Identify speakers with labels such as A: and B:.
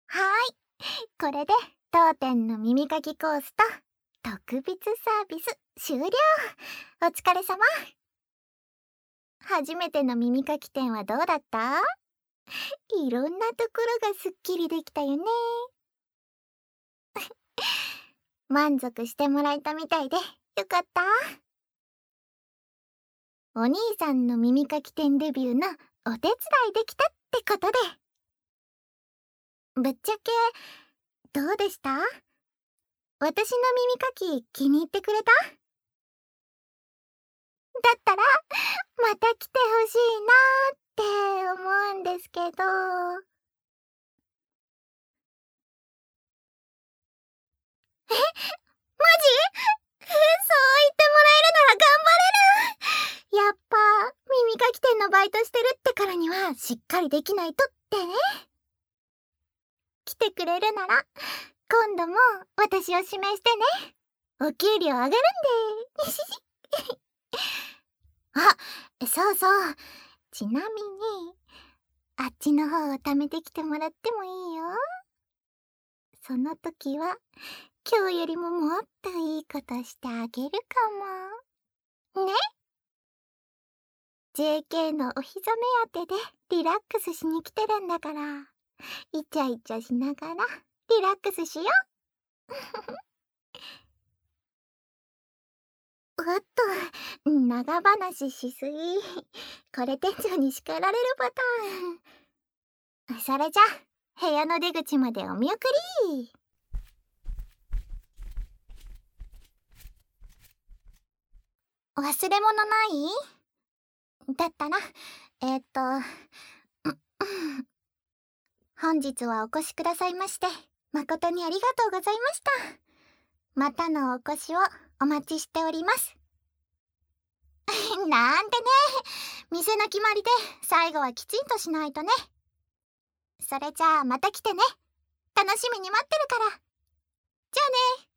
A: はーい。これで当店の耳かきコースと特別サービス終了。お疲れ様。初めての耳かき店はどうだった？いろんなところがすっきりできたよね。満足してもらえたみたいでよかった。お兄さんの耳かき店デビューのお手伝いできたってことで。ぶっちゃけどうでした？私の耳かき気に入ってくれた？だったらまた来てほしいなって思うんですけど。マジ？そう言ってもらえるなら頑張れる。やっぱ耳かき店のバイトしてるってからにはしっかりできないとってね。来てくれるなら今度も私を指名してね。お給料上がるんで。あ、そうそう。ちなみにあっちの方を貯めてきてもらってもいいよ。その時は今日よりももっといいことしてあげるかも。ね？ JK のお膝目当てでリラックスしに来てるんだから、イチャイチャしながらリラックスしよう。おっと、長話しすぎ。これ店長に叱られるパターン。それじゃ部屋の出口までお見送り。忘れ物ない？だったら本日はお越しくださいまして誠にありがとうございました。またのお越しをお待ちしております。なんてね、店の決まりで最後はきちんとしないとね。それじゃあまた来てね。楽しみに待ってるから。じゃあね。